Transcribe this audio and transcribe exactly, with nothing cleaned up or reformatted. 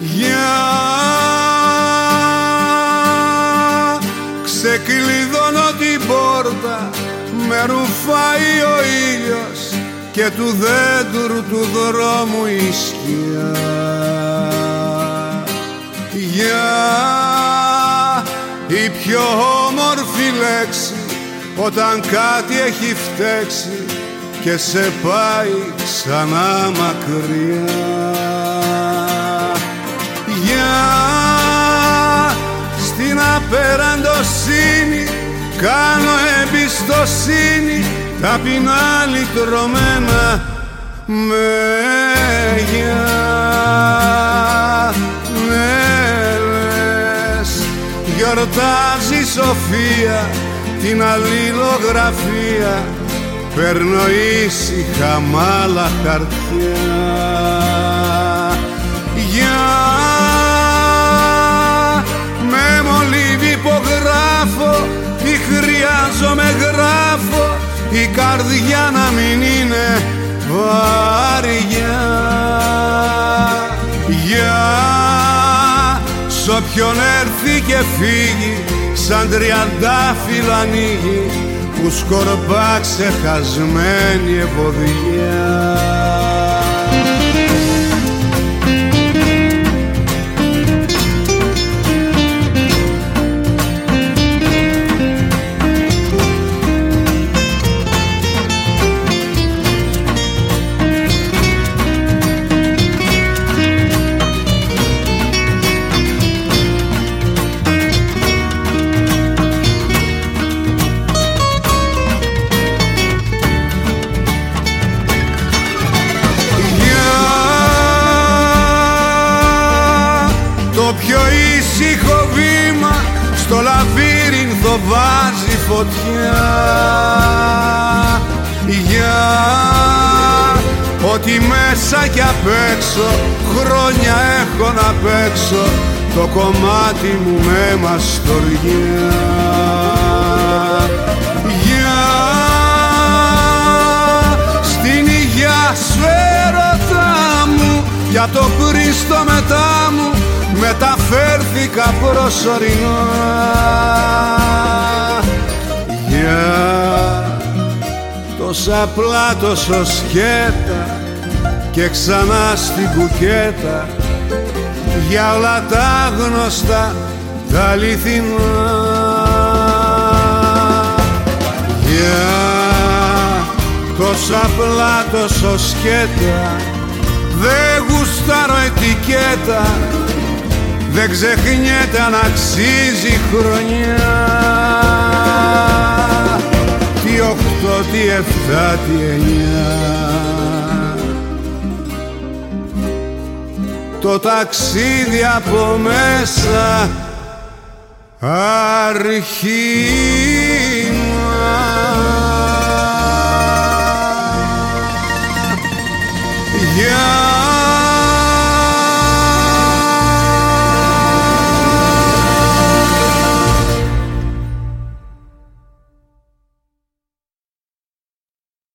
Για ξεκλειδώνω την πόρτα, με ρουφάει ο ήλιος και του δέντρου του δρόμου η σκιά. Για η πιο όμορφη λέξη όταν κάτι έχει φταίξει και σε πάει ξανά μακριά. Για στην απεραντοσύνη κάνω εμπιστοσύνη, ταπεινά λυτρωμένα μέγια. Ναι, λες, γιορτάζει η Σοφία την αλληλογραφία, παίρνω ήσυχα μ' άλλα χαρτιά. Για με μολύβι υπογράφω, τι χρειάζομαι γράφω, η καρδιά να μην είναι βαριά. Για σ' όποιον έρθει και φύγει, σαν τριαντάφυλλο ανοίγει, που σκορπά ξεχασμένη ευωδιά. Το πιο ήσυχο βήμα στο λαβύρινθο βάζει φωτιά. Για ότι μέσα κι απ' έξω χρόνια έχω να παίξω το κομμάτι μου με μαστοριά. Για στην υγειά σου έρωτά μου, για το πριν στο μετά μου μεταφέρθηκα προσωρινά. Για τόσα απλά τόσο σκέτα και ξανά στην κουκέτα, για όλα τα γνωστά τα αληθινά. Για τόσα απλά τόσο σκέτα, δεν γουστάρω ετικέτα, δεν ξεχνιέται αν αξίζει χρονιά. Τι οκτώ, τι εφτά, τι εννιά, το ταξίδι από μέσα αρχίνα. Yeah.